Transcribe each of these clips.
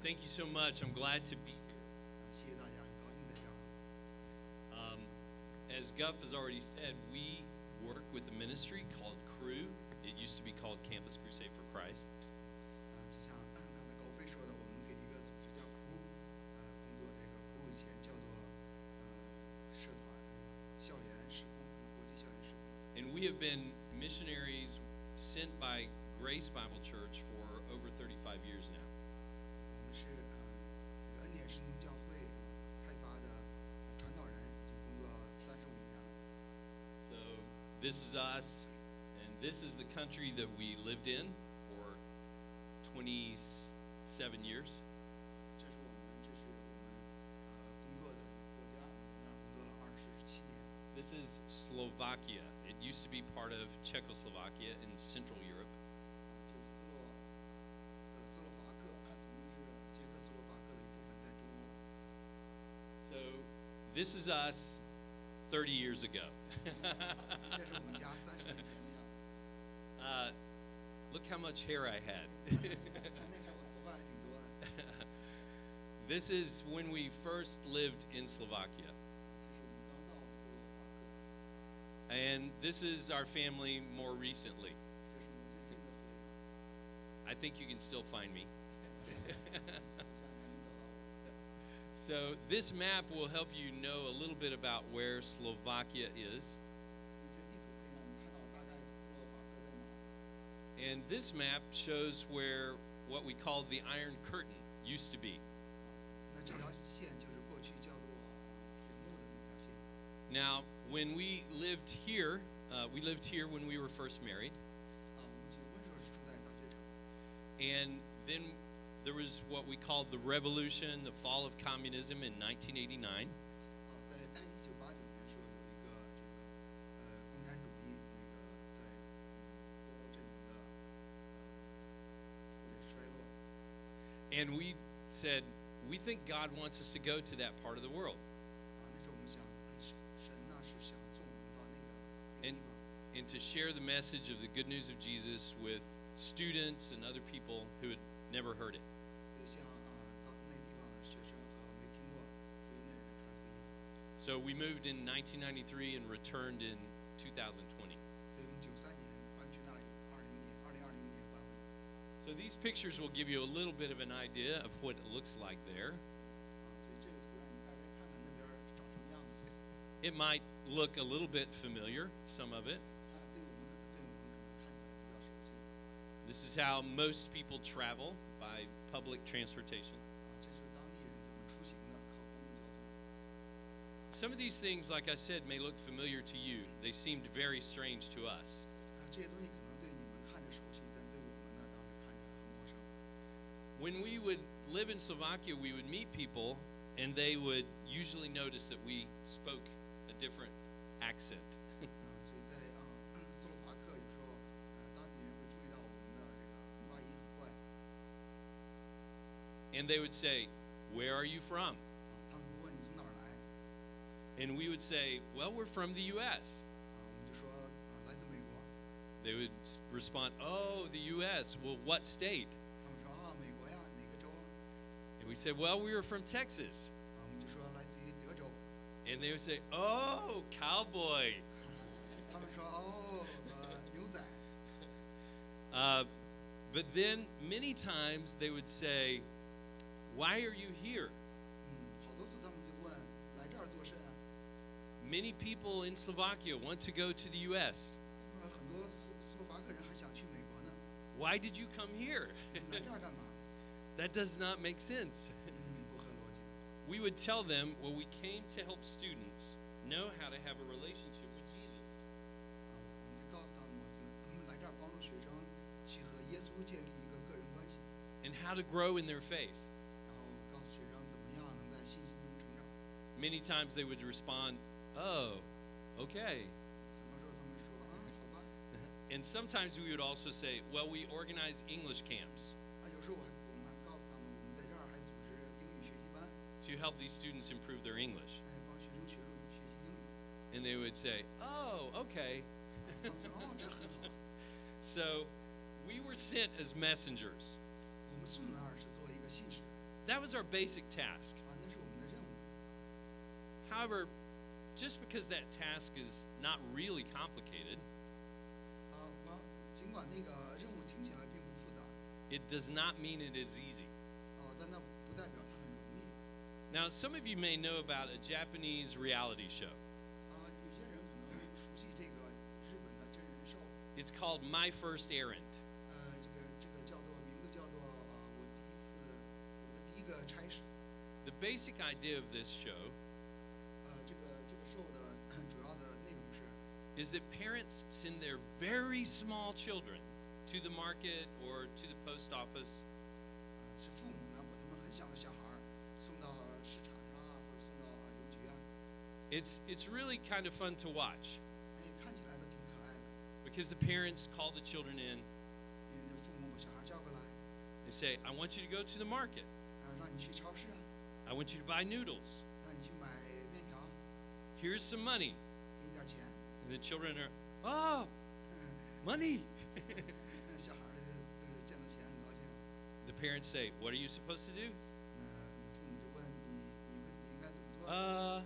Thank you so much. I'm glad to be here. 谢谢大家，很高兴在这儿。 As Guff has already said, we work with a ministry called Cru. It used to be called Campus Crusade for Christ. 就像刚才高飞说的，我们给一个组织叫 CRU，工作。这个 CRU 以前叫做社团校园施工，国际校园施工。 And we have been missionaries sent by Grace Bible Church for over 35 years now. 我们是这个恩典圣经教会派发的传道人，已经工作35年了。 So this is us, and this is the country that we lived in for 27 years. 这是我们工作的国家，我们那儿工作了27年。 This is Slovakia. It used to be part of Czechoslovakia in Central Europe. 就是斯洛伐克，曾经是捷克斯洛伐克的一部分，在中欧。 So this is us 30 years ago. 这是我们家30年前的样子。 Look how much hair I had. 那时候我头发还挺多的。 This is when we first lived in Slovakia. 这是我们刚到斯洛伐克， And this is our family more recently. 这是我们最近的回忆。 I think you can still find me. 我想能找到我。 So this map will help you know a little bit about where Slovakia is. 这地图可以让你看到大概斯洛伐克在哪儿。 And this map shows where what we call the Iron Curtain used to be. 那这条线就是过去叫做铁幕的那条线。 Now, when we lived here when we were first married. 我们结婚时候是住在大学城。 And then there was what we called the revolution, the fall of communism in 1989. 在1989年时候有一个共产主义在东欧阵营的衰落。 And we said, we think God wants us to go to that part of the world. 那时候我们想，神呢是想送我们到那个地 And, 方。 and to share the message of the good news of Jesus with students and other people who had never heard it. 所以向到那地方的学生和没听过福音的人传福音。 So we moved in 1993 and returned in 2020. 所以我们93年搬去那里，2020年搬回来。 So these pictures will give you a little bit of an idea of what it looks like there. 所以这个图让你大概看看那边长什么样子。 It might look a little bit familiar, some of it. 对我们可能看起来比较熟悉。 This is how most people travel by public transportation. 这是当地人怎么出行的，靠公共交通。 Some of these things, like I said, may look familiar to you. They seemed very strange to us. 这些东西可能对你们看着熟悉，但对我们呢，当时看着很陌生。 When we would live in Slovakia, we would meet people, and they would usually notice that we spoke a different accent. 所以在斯洛伐克，有时候当地人会注意到我们的这个发音很怪。 And they would say, "Where are you from?" 他们会问你从哪儿来， And we would say, "Well, we're from the U.S." 我们就说来自美国。 They would respond, "Oh, the U.S. Well, what state?" 他们说美国呀，哪个州？ And we said, "Well, we were from Texas." 我们就说来自于德州。 And they would say, "Oh, cowboy." 他们说牛仔。 But then many times they would say, "Why are you here?" 好多次他们就问来这儿做甚啊？ Many people in Slovakia want to go to the U.S. 很多斯洛伐克人还想去美国呢。 Why did you come here? 来这儿干嘛？ That does not make sense. 不合逻辑。 We would tell them, well, we came to help students know how to have a relationship with Jesus. 我们就告诉他们，我们来这儿帮助学生去和耶稣建立一个个人关系， And how to grow in their faith. 然后告诉学生怎么样能在信心中成长。 Many times they would respond, "Oh, okay." 很多时候他们说好吧。 And sometimes we would also say, well, we organize English camps 有时候我们还告诉他们，我们在这儿还组织英语学习班， to help these students improve their English. 帮学生学习英语。 And they would say, "Oh, okay." 他们说这很好。 So we were sent as messengers. 我们送那儿是作为一个信使。 That was our basic task. 那是我们的任务。 However, just because that task is not really complicated, 尽管那个任务听起来并不复杂， it does not mean it is easy. 但那不代表它很容易。 Now, some of you may know about a Japanese reality show. 有些人可能熟悉这个日本的真人秀， It's called My First Errand. 这个叫做名字叫做我的第一个差事。 The basic idea of this show 这个show 的主要的内容是， is that parents send their very small children to the market or to the post office 是父母呢把他们很小的小孩送到市场上或者送到邮局 It's really kind of fun to watch 看起来都挺可爱的。 because the parents call the children in. 因为那父母把小孩叫过来， They say, I want you to go to the market. 让你去超市 I want you to buy noodles. 让你去买面条， Here's some money. 给你点钱。 And the children are, oh, money. 小孩就是见到钱很高兴。 The parents say, what are you supposed to do? 你父母就问你应该怎么做？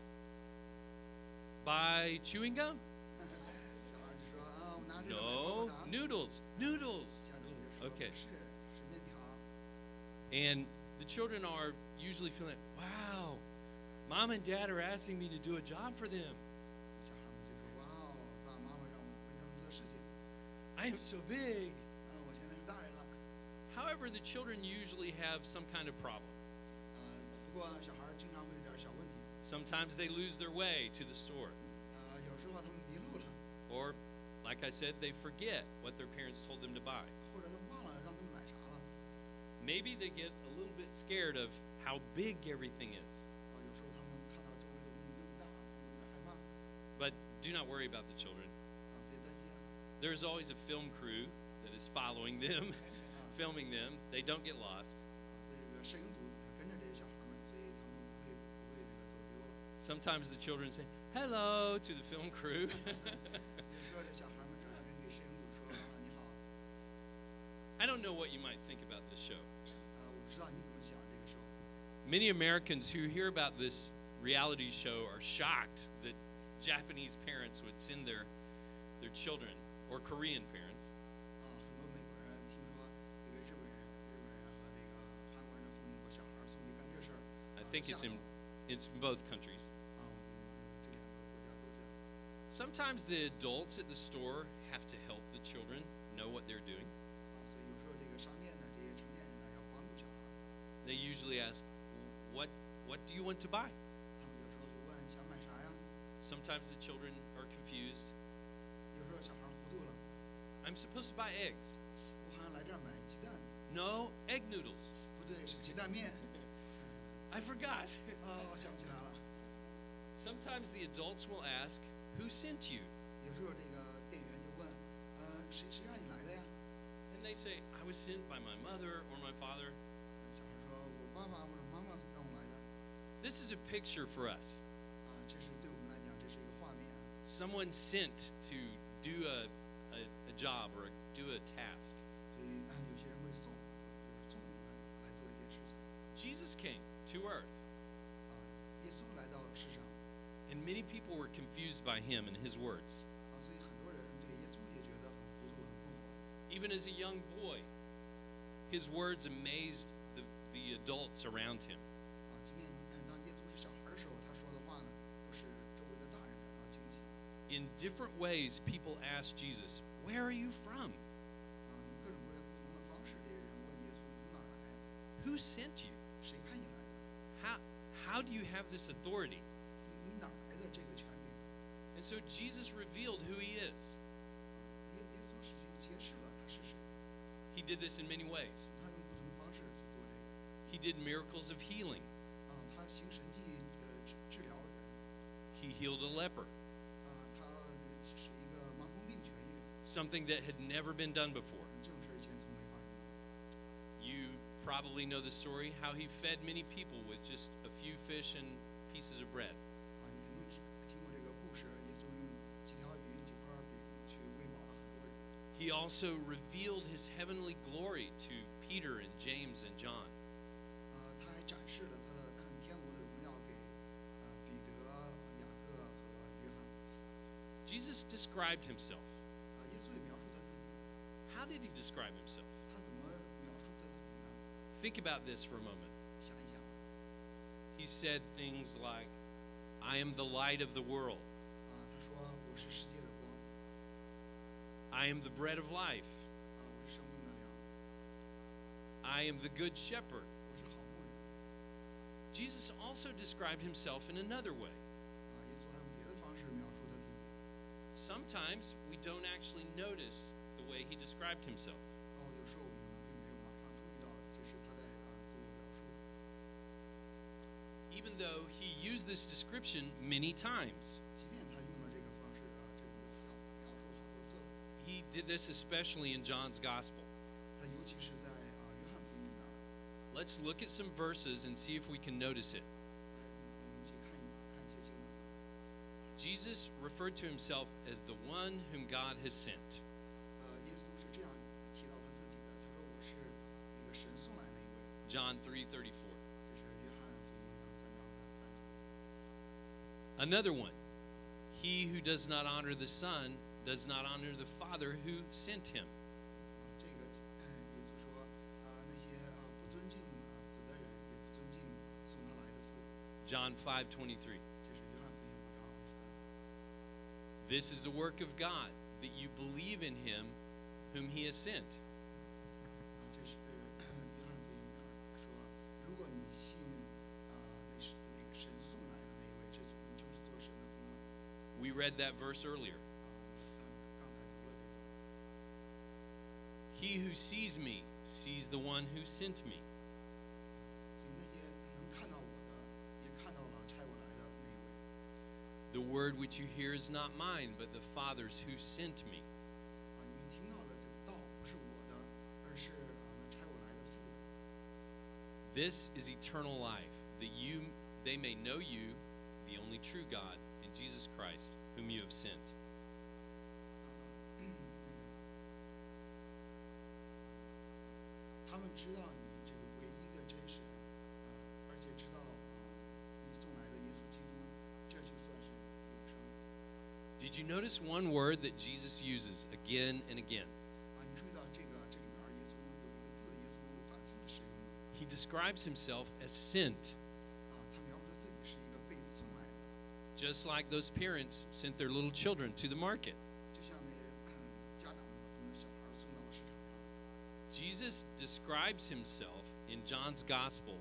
Buy chewing gum? 小孩就说我拿这个买泡 No, 泡糖。 noodles. 家长就说 Okay. 不是面条。 And the children are usually feeling, wow, mom and dad are asking me to do a job for them. 小孩们就说哇哦，爸爸妈妈让我为他们做事情。 I am so big. 我现在是大人了。 However, the children usually have some kind of problem. 不过小孩经常会有点小问题。 Sometimes they lose their way to the store. 有时候他们迷路了， Or, like I said, they forget what their parents told them to buy. 或者他忘了让他们买啥了。 Maybe they get a little bit scared of how big everything is. 有时候他们看到周围东西那么大，有点害怕。 But do not worry about the children. 别担心。 There's always a film crew that is following them, filming them. They don't get lost. 这个摄影组总是跟着这些小孩们，所以他们不会这个走丢了。 Sometimes the children say, hello to the film crew. 有时候这小孩们转身给摄影组说你好。 I don't know what you might think about this show. 我不知道你怎么想这个时候。 Many Americans who hear about this reality show are shocked that Japanese parents would send their children, or Korean parents, 很多美国人听说这个日本人和这个韩国人的父母把小孩送去干这事儿。 I think it's in both countries. 这两个国家都这样。 Sometimes the adults at the store have to help the children know what they're doing. 所以有时候这个商店的这些成年人呢，要帮助小孩。 They usually ask, what do you want to buy? 他们有时候就问想买啥呀？ Sometimes the children are confused. 有时候小孩糊涂了， I'm supposed to buy eggs. 我好像来这儿买鸡蛋， No, egg noodles. 不对，是鸡蛋面。 I forgot. 我想不起来了。 Sometimes the adults will ask, who sent you? 有时候这个店员就问，谁让你来的呀？ And they say, I was sent by my mother or my father. 小孩说，我爸爸或者妈妈让我来的。 This is a picture for us. 这是对我们来讲，这是一个画面。 Someone sent to do a job or do a task. 所以有些人会送，就是送来做一件事情。 Jesus came to earth, 耶稣来到世上， and many people were confused by him and his words. 所以很多人对耶稣也觉得很糊涂、很困惑。 Even as a young boy, his words amazed the adults around him. 即便当耶稣是小孩的时候，他说的话呢，都是周围的大人感到惊奇。 In different ways, people asked Jesus, where are you from? 用各种各样不同的方式，这些人问耶稣：“你从哪儿来？ Who sent you? 谁派你来的？ How do you have this authority? 你哪儿来的这个权柄？” And so Jesus revealed who he is. 耶稣是去揭示了他是谁。 He did this in many ways. 他用不同方式去做这个。 He did miracles of healing. 他行神迹治疗人。 He healed a leper, 他使一个麻风病痊愈。 something that had never been done before. 这种事以前从没发生过。 You probably know the story how he fed many people with just a few fish and pieces of bread. 你肯定听过这个故事，耶稣用几条鱼、几块饼去喂饱了很多人。 He also revealed his heavenly glory to Peter and James and John. 他还展 described himself. 耶稣也描述他自己， How did he describe himself? 他怎么描述他自己呢？ Think about this for a moment. 想一想， He said things like, I am the light of the world. 他说我是世界的光， I am the bread of life. 我是生命的粮， I am the good shepherd. 我是好牧人。 Jesus also described himself in another way. 耶稣还用别的方式描述他自己。 Sometimes we don't actually notice the way he described himself. 有时候我们并没有马上注意到这是他在自我描述。 Even though he used this description many times. 即便他用了这个方式这个描述好多次， He did this especially in John's Gospel. 他尤其是在约翰福音里面， Let's look at some verses and see if we can notice it. 我们一起看一些经文。 Jesus referred to himself as the one whom God has sent. 耶稣是这样提到他自己的，他说我是那个神送来那一位， John 3:34. 这是约翰福音3章34节。 Another one. He who does not honor the Son does not honor the Father who sent him. 这个耶稣说那些不尊敬子的人，也不尊敬送他来的父。 John 5:23. 这是约翰福音5章23。 This is the work of God, that you believe in him whom he has sent. 这是约翰福音里面说，如果你信那个神送来的那一位，这你就是做神的工了。 We read that verse earlier. 刚才读了这个。 He who sees me sees the one who sent me. 所以那些能看到我的，也看到了差我来的那一位。 The word which you hear is not mine, but the Father's who sent me. 你们听到的这个道不是我的，而是那差我来的父的。 This is eternal life, that they may know you, the only true God, and Jesus Christ, whom you have sent. 他们知道你这个唯一的真神，而且知道你送来的耶稣基督，这就算是永生。 Did you notice one word that Jesus uses again and again? 你注意到这里面耶稣有一个字，耶稣反复的使用。 He describes himself as sent, 他描述他自己是一个被送来的， just like those parents sent their little children to the market. 就像那家长把他们的小孩送到了市场上。 Jesus describes himself in John's Gospel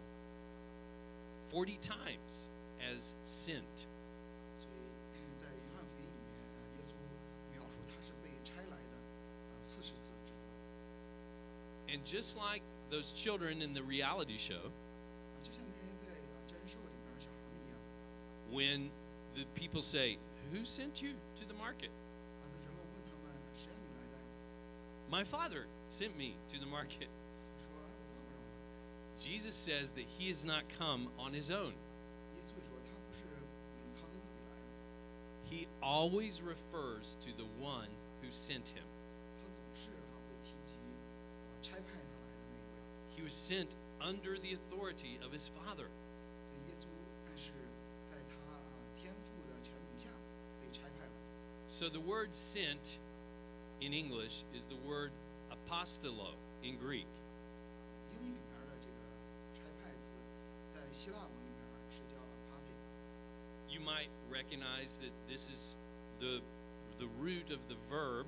40 times as sent. 所以在约翰福音里面，耶稣描述他是被差来的40次之多。 And just like those children in the reality show, 就像那些在真人秀里面小孩们一样， when the people say, Who sent you to the market? 那人们问他们谁让你来的？ My father sent me to the market. 说我爸爸让我来。 Jesus says that he has not come on his own. 耶稣说他不是靠他自己来的， He always refers to the one who sent him. 他总是会提及差派他来的那一位。 He was sent under the authority of his Father. 所以耶稣是在他天父的权柄下被差派来的。 So the word sent in English is the word apostolo in Greek. 英语里面的这个差派词，在希腊文里面是叫 apate。 You might recognize that this is the root of the verb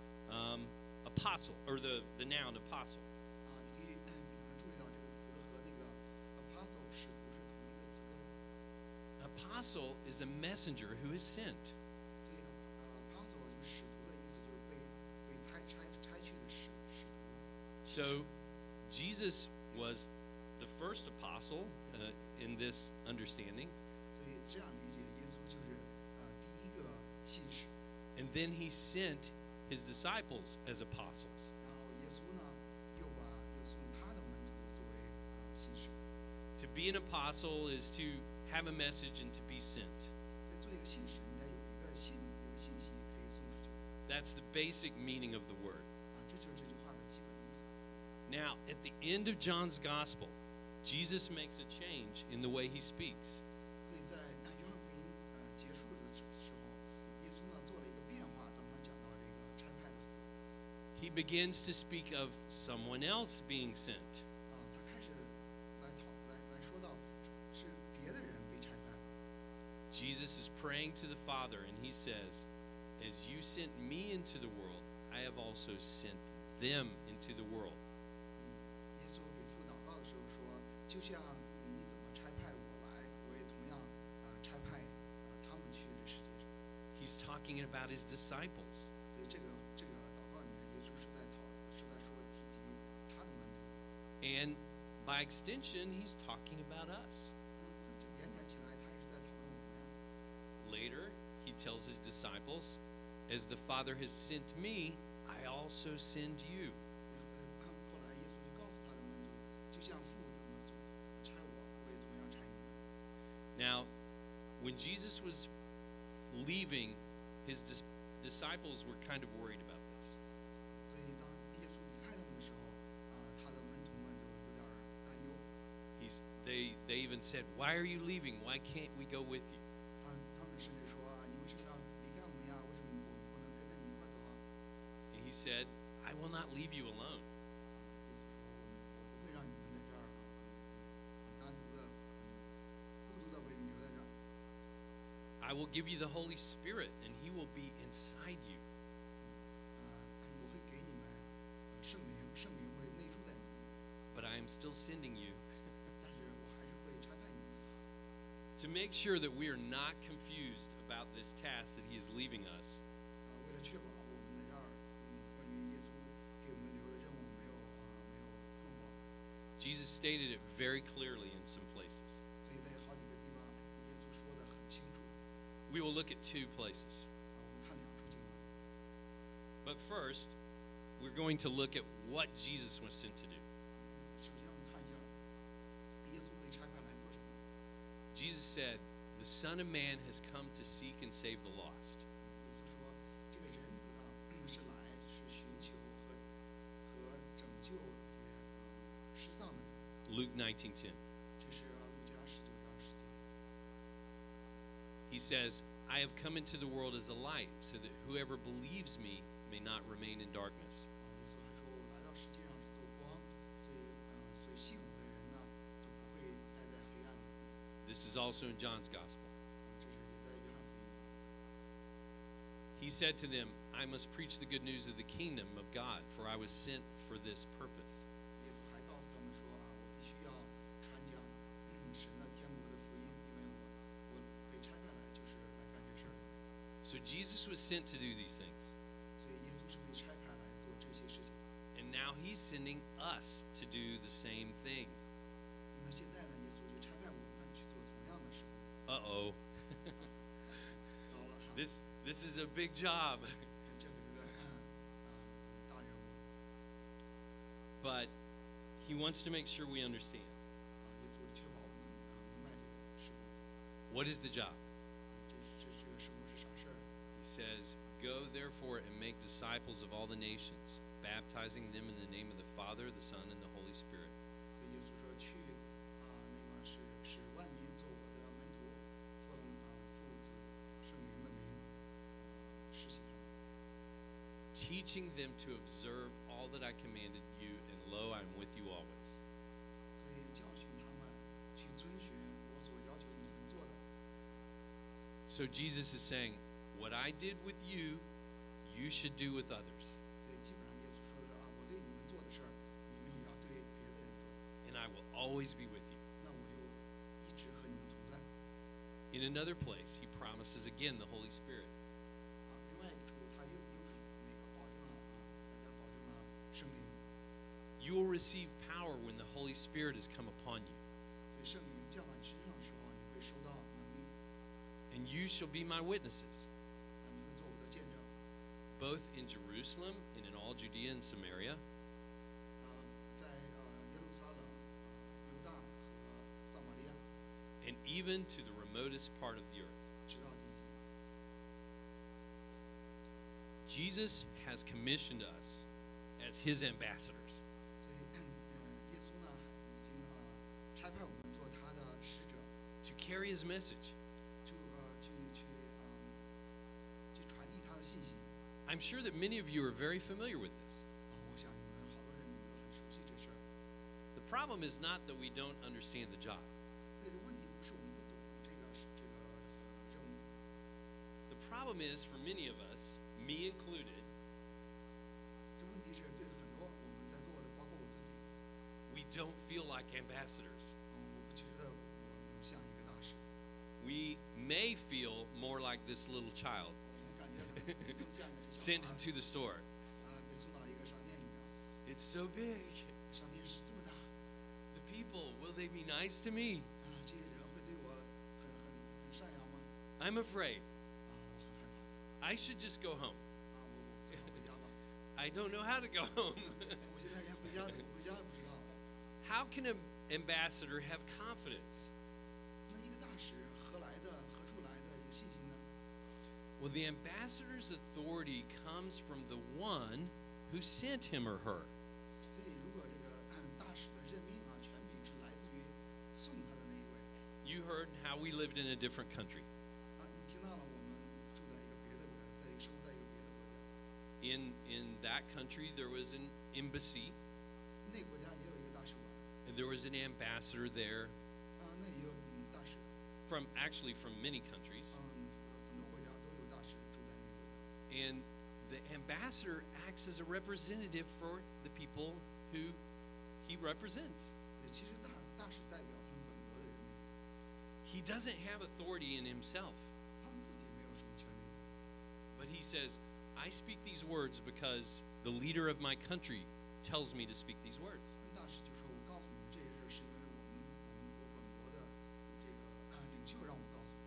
apostle, or the noun apostle. 你可以可能注意到这个词和那个 apostle 使徒是同一个词根。 Apostle is a messenger who is sent. 所以apostle 就是使徒的意思，就是被差去的使徒。 So Jesus was the first apostle in this understanding, 所以这样理解，耶稣就是第一个信使。 and then he sent his disciples as apostles. 然后耶稣呢，又送他的门徒作为信使。 To be an apostle is to have a message and to be sent. 在做一个信使，你得有一个信息可以送出去。 That's the basic meaning of the word. 这就是这句话的基本意思。 Now, at the end of John's gospel, Jesus makes a change in the way he speaks. 所以在约翰福音结束的时候，耶稣呢做了一个变化， he begins to speak of someone else being sent. 他开始来说到是别的人被差派了。 Jesus is praying to the Father, and he says, "As you sent me into the world, I have also sent them into the world." 耶稣给父祷告的时候说，就像你怎么差派我来，我也同样差派他们去这世界上。 He's talking about his disciples. 所以这个祷告里面，耶稣是在说提及他的门徒。 And by extension, he's talking about us. 这延展起来，他也是在讨论我们呀。 Later, he tells his disciples, "As the Father has sent me, I also send you." 后来耶稣就告诉他的门徒，就像父怎么差我，我也同样差你们。 Now, when Jesus was leaving, his disciples were kind of worried about this. 所以当耶稣离开他们的时候，他的门徒们就有点担忧。 They even said, "Why are you leaving? Why can't we go with you?" 他们甚至说你为什么要离开我们呀？为什么我们不能跟着你一块儿走啊？ And he said, "I will not leave you alone. 耶稣说我不会让你们在这儿很单独的、孤独的被留在这儿。 I will give you the Holy Spirit, and he will be inside you." 我会给你们圣灵，圣灵会内住在你们， But I am still sending you 但是我还是会差派你们。 to make sure that we are not confused about this task that he is leaving us. 为了确保我们在这儿，关于耶稣给我们留的任务没有困惑， Jesus stated it very clearly in some places. 所以在好几个地方，耶稣说的很清楚。 We will look at two places. 我们看两处经文。 But first, we're going to look at what Jesus was sent to do. 首先，我们看一下耶稣被差派来做什么。 Jesus said, "The Son of Man has come to seek and save the lost." 耶稣说，这个人子是来是寻求和拯救这些失丧的人。 Luke 19:10. 这是路加19章10节。 He says, "I have come into the world as a light, so that whoever believes me may not remain in darkness." 耶稣还说，我来到世界上是做光，所以信我的人呢，就不会待在黑暗里。 This is also in John's Gospel. 这是也在约翰福音里。 He said to them, "I must preach the good news of the kingdom of God, for I was sent for this purpose." 耶稣还告诉他们说我必须要传讲神的天国的福音，因为我被差派来就是来干这事儿。 So Jesus was sent to do these things. 所以耶稣是被差派来做这些事情。 And now he's sending us to do the same thing. 那现在呢，耶稣就差派我们去做同样的事物。 Uh-oh. 糟了哈， This is a big job. 这个是个大任务。 But he wants to make sure we understand. 耶稣确保我们明白这个事物。 What is the job? 这个事物是啥事儿？ He says, "Go therefore and make disciples of all the nations, baptizing them in the name of the Father, the Son, and the Holy Spirit." 所以耶稣说去使万民做我的门徒，奉父子圣灵的名实行他们。 Teaching them to observe all that I commanded you, and lo, I am with you always. 所以教训他们去遵循我所要求你们做的。 So Jesus is saying, what I did with you, you should do with others. 所以基本上耶稣说的我对你们做的事儿，你们也要对别的人做。 And I will always be with you. 那我就一直和你们同在。 In another place, he promises again the Holy Spirit. 另外一处他又是那个保证了大家保证了圣灵， You will receive power when the Holy Spirit has come upon you, 所以圣灵降在你身上的时候，你会收到能力， and you shall be my witnesses, 你会做我的见证。 both in Jerusalem and in all Judea and Samaria, 在耶路撒冷、犹大和撒玛利亚， and even to the remotest part of the earth. 直到地极。 Jesus has commissioned us as his ambassadors. 所以，耶稣呢已经差派我们做他的使者， To carry his message. 去传递他的信息。 I'm sure that many of you are very familiar with this. problem is not that we don't understand the job. 所以这问题不是我们不懂任务， The problem is for many of us, me included, 这问题是对很多我们在座的，包括我自己， we don't feel like ambassadors. 我不觉得我们像一个大使， We may feel more like this little child 我们感觉可能自己更像个这小 sent 孩 into the store. 被送到一个商店一样， It's so big. 商店是这么大， The people, will they be nice to me? 这些人会对我很善良吗？ I'm afraid. 我很害怕， I should just go home. 我最好回家吧， I don't know how to go home. 我现在连回家怎么回家也不知道。 How can an ambassador have confidence? 那一个大使何来的、何处来的有信心呢？ Well, the ambassador's authority comes from the one who sent him or her. 所以，如果这个大使的任命啊、权柄是来自于送他的那一位 You heard how we lived in a different country. 你听到了，我们住在一个别的国家，生活在一个别的国家， In that country, there was an embassy, 那个国家也有一个大使馆， and there was an ambassador there 那也有大使， from many countries. 很多国家都有大使住在那个国家。 And the ambassador acts as a representative for the people who he represents. 其实大使代表他们本国的人民， He doesn't have authority in himself, 他们自己没有什么权利， but he says, I speak these words because the leader of my country tells me to speak these words. 大使就说：“我告诉你们这些事儿，是因为我本国的这个领袖让我告诉你。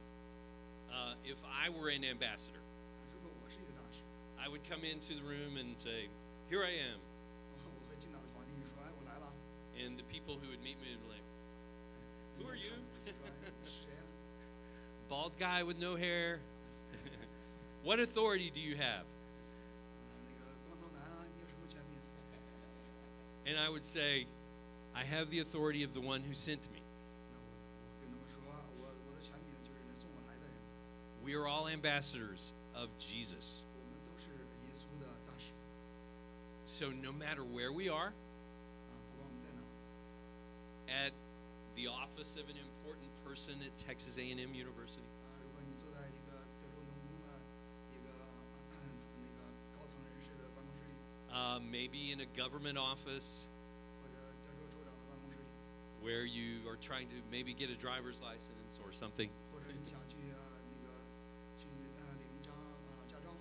If I were an ambassador, 如果我是一个大使， I would come into the room and say, Here I am. 我会进到房间里说：‘哎，我来了。’ And the people who would meet me would be like, Who are you? 说：‘你是谁呀、 Bald guy with no hair. What authority do you have? 那个光头男啊，你有什么权柄？ And I would say, I have the authority of the one who sent me. 那我跟他们说，我的权柄就是那送我来的人， We are all ambassadors of Jesus. 我们都是耶稣的大使 So no matter where we are, 不管我们在哪， at the office of an important person at Texas A&M University, 如果你坐在这个德州农工的一个那个高层人士的办公室里， maybe in a government office 或者德州州长的办公室里， where you are trying to maybe get a driver's license or something, 或者你想去那个去领一张驾照，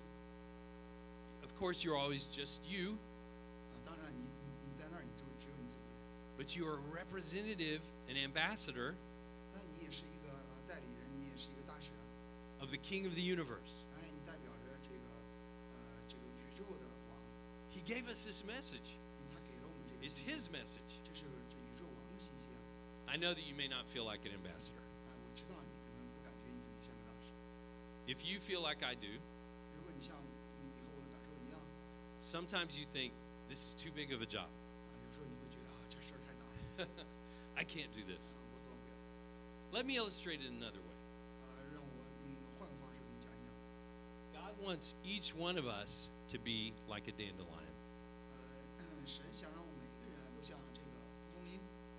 of course you're always just you, 当然你在那儿你就只有你自己， but you are a representative, an ambassador 但你也是一个代理人，你也是一个大使， of the King of the universe. 你代表着这个宇宙的王， He gave us this message. 他给了我们这个 It's 信息 his message. 这是这宇宙王的信息啊！ I know that you may not feel like an ambassador. 我知道你可能不感觉你自己像个大使， If you feel like I do, 如果你像你和我的感受一样， sometimes you think this is too big of a job. 有时候你会觉得这事儿太大了， I can't do this. 我做不了。 Let me illustrate it another way. 让我换个方式给你讲一讲。 God wants each one of us to be like a dandelion. 神想让我们每一个人都像这个蒲公英，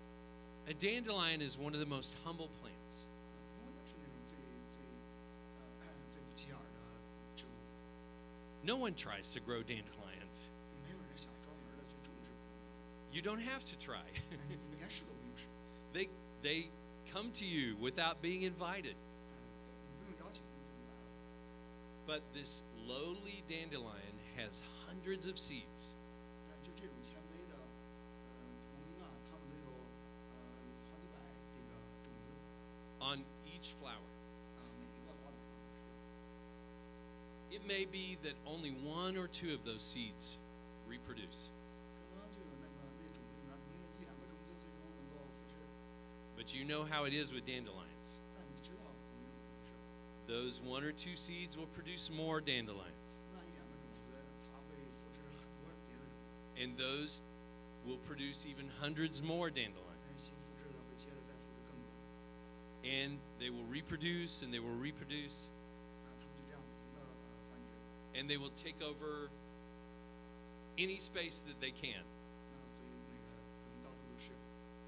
A dandelion is one of the most humble plants. 蒲公英是那种最不起眼的植物， No one tries to grow dandelions. 没有人想专门的去种植蒲公英， You don't have to try. 你连试都不用试， They come to you without being invited. 你不用邀请，你自己来了。 But this lowly dandelion has hundreds of seeds. 但就这种纤维的蒲公英啊，它们都有好几百这个种子 On each flower. 每一个花朵上都是。 It may be that only one or two of those seeds reproduce. 可能就有那种子里面可能有一两个种子最终能够复制， But you know how it is with dandelions. 但你知道蒲公英怎么回事？ Those one or two seeds will produce more dandelions. 那一两个种子它会复制很多别的种子， And those will produce even hundreds more dandelions. 新复制的会接着再复制更多， And they will reproduce and they will reproduce. 他们就这样不停的繁殖， And they will take over any space that they can. 所以那个等于到处都是。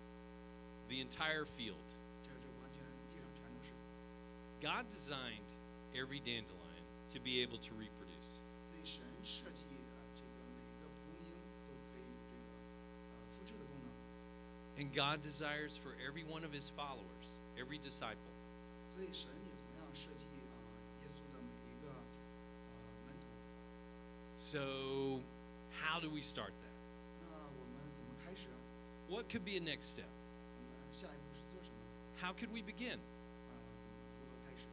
the entire field. 这完全地上全都是。 God designed every dandelion to be able to reproduce. 所以神设计这个每个蒲公英都可以有这个复制的功能。 And God desires for every one of his followers, every disciple, 所以神也同样设计耶稣的每一个门徒。 So how do we start that? 那我们怎么开始？ What could be a next step? 我们下一步是做什么？ How could we begin? 怎么如何开始？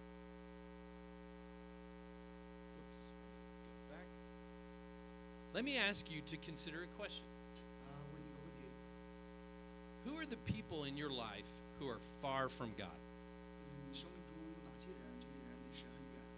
Oops. Go back. Let me ask you to consider a question. 问你个问题： Who are the people in your life who are far from God? 你生命中哪些人，这些人离神很远？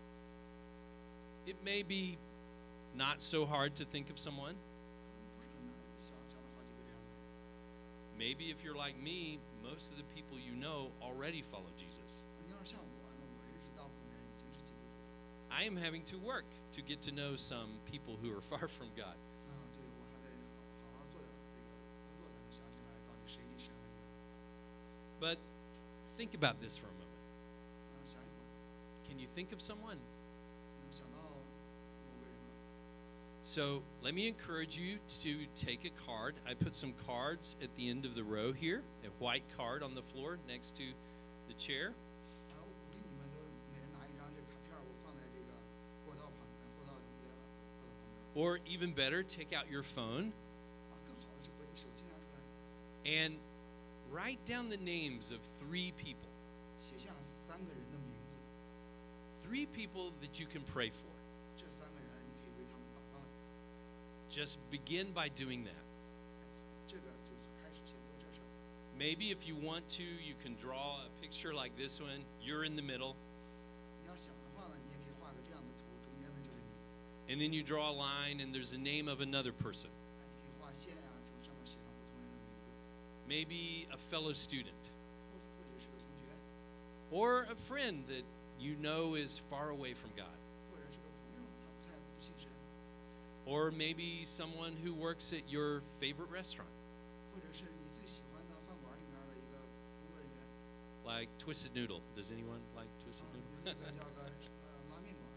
It may be not so hard to think of someone. 不是很难，想到好几个这样的人。 Maybe if you're like me, most of the people you know already follow Jesus. 你要是像我，那我认识大部分人已经是基督徒。 I am having to work to get to know some people who are far from God. 对，我还得好好做点这个工作，才能想起来到底谁离神很远。 But think about this for a moment. 想一会儿， Can you think of someone? 能想到某个人吗？ So let me encourage you to take a card. I put some cards at the end of the row here, a white card on the floor next to the chair. 我鼓励你们都每人拿一张这个卡片，我放在这个过道旁边，过道旁边。 Or even better, take out your phone 更好的是把你手机拿出来， and write down the names of 3 people. 写下3个人的名字。 3 people that you can pray for. 这3个人你可以为他们祷告。 Just begin by doing that. 这个就是开始先做这事儿。 Maybe if you want to, you can draw a picture like this one. You're in the middle. 你要想的话呢，你也可以画个这样的图，中间呢就是你。 And then you draw a line and there's the name of another person. 你可以画线呀，就上面写上不同人的名字， Maybe a fellow student 或者是个同学， or a friend that you know is far away from God. 或者是个朋友，他不信神， Or maybe someone who works at your favorite restaurant, 或者是你最喜欢的饭馆里面的一个工作人员。 like Twisted Noodle. Does anyone like Twisted 那 Noodle? 个叫个拉面馆。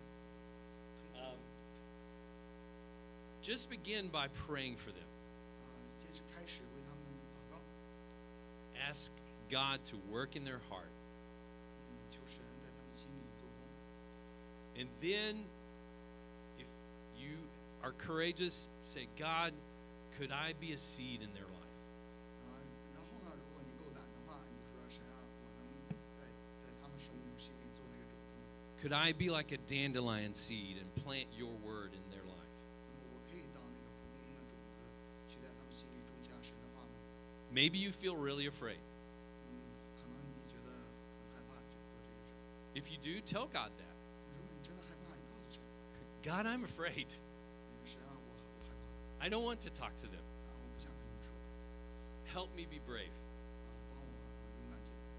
Just begin by praying for them. 先是开始为他们祷告， Ask God to work in their heart. 求神在他们心里做工。 And then, if you are courageous, say, God, could I be a seed in their life? 然后呢，如果你够胆的话，你就说神啊，我能在他们生命中心里做那个种子。 Could I be like a dandelion seed and plant your word in their life? 我可以当那个蒲公英的种子，去在他们心里种下神的话吗？ Maybe you feel really afraid. 可能你觉得很害怕做这个事。 If you do, tell God that. 如果你真的害怕，你告诉神， God, I'm afraid. 神啊，我害怕， I don't want to talk to them. 我不想跟你们说， Help me be brave. 帮我勇敢起来。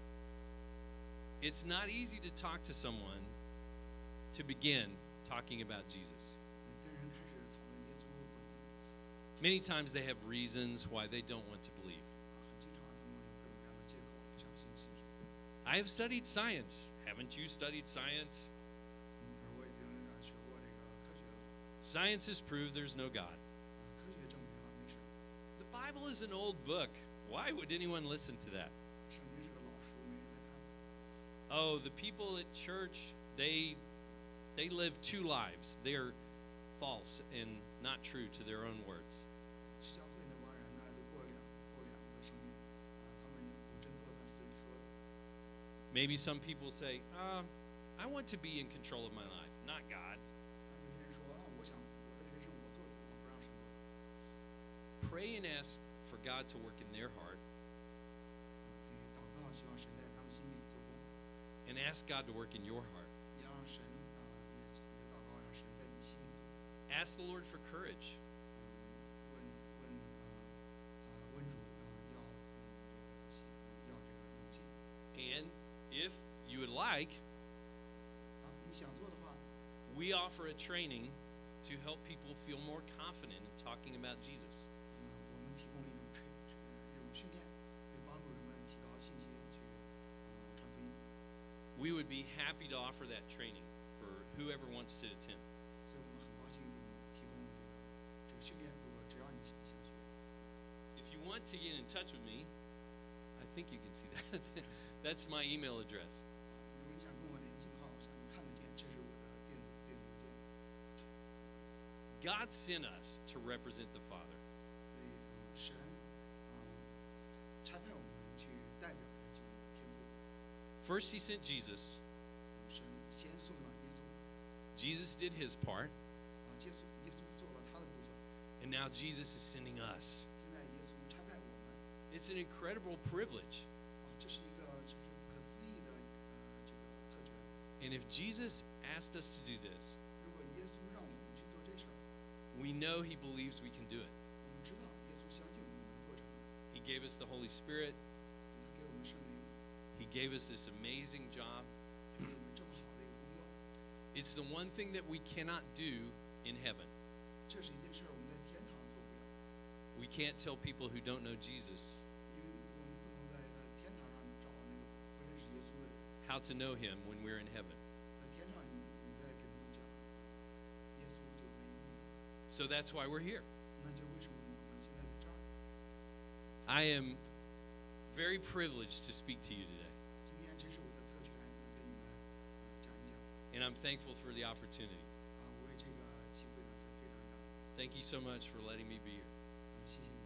It's not easy to talk to someone to begin talking about Jesus. 跟人开始讨论耶稣不容易， Many times they have reasons why they don't want to believe. 很经常他们有各种各样的借口不相信信神。 I have studied science. Haven't you studied science? 而我已经学过这个科学了， Science has proved there's no God. 科学证明了没神。 The Bible is an old book. Why would anyone listen to that? 圣经是个老书，没人在看。 Oh, the people at church, they live 2 lives. They're false and not true to their own words. 去教会那帮人呢，就过两个生命，他们不真做他自己说的。 Maybe some people say, I want to be in control of my life, not God. 有些人说我想我的人生我做主，我不让神做。 Pray and ask for God to work in their heart 所以祷告，希望神在他们心里做工， and ask God to work in your heart. 也让神也祷告，让神在你心里做工。 Ask the Lord for courage. 问主要这个勇气。 And if you would like, 你想做的话， we offer a training to help people feel more confident in talking about Jesus. 我们提供一种训练，可以帮信心去传福音。 We would be happy to offer that training for whoever wants to attend. 所以我们很高兴给你提供这个训练，如果只要你有兴趣。 If you want to get in touch with me, I think you can see that. That's my email address. 如果你想跟我联系的话，我想你看得见，这是我的电子邮件。 God sent us to represent the Father. 所以，神差派我们去代表这个天父。 First, He sent Jesus. 神先送了耶稣， Jesus did His part, 耶稣做了他的部分， and now Jesus is sending us. 现在耶稣差派我们。 It's an incredible privilege. 这是一个就是不可思议的这个特权。 And if Jesus asked us to do this, 如果耶稣让我们去做这事儿， we know He believes we can do it. 我们知道耶稣相信我们能做成。 He gave us the Holy Spirit. 他给我们圣灵， He gave us this amazing job. 他给我们这么好的一个功用， It's the one thing that we cannot do in heaven. 这是一件事儿，我们在天堂做不了， We can't tell people who don't know Jesus 因为我们不能在天堂上找到那个不认识耶稣的人。 how to know Him when we're in heaven. 在天上你再给他们讲耶稣就没意义， So that's why we're here. 那就是为什么我们现在在这儿。 I am very privileged to speak to you today, 今天真是我的特权，能跟你们讲一讲。 and I'm thankful for the opportunity. 我为这个机会呢是非常的 Thank you so much for letting me be here. 谢谢你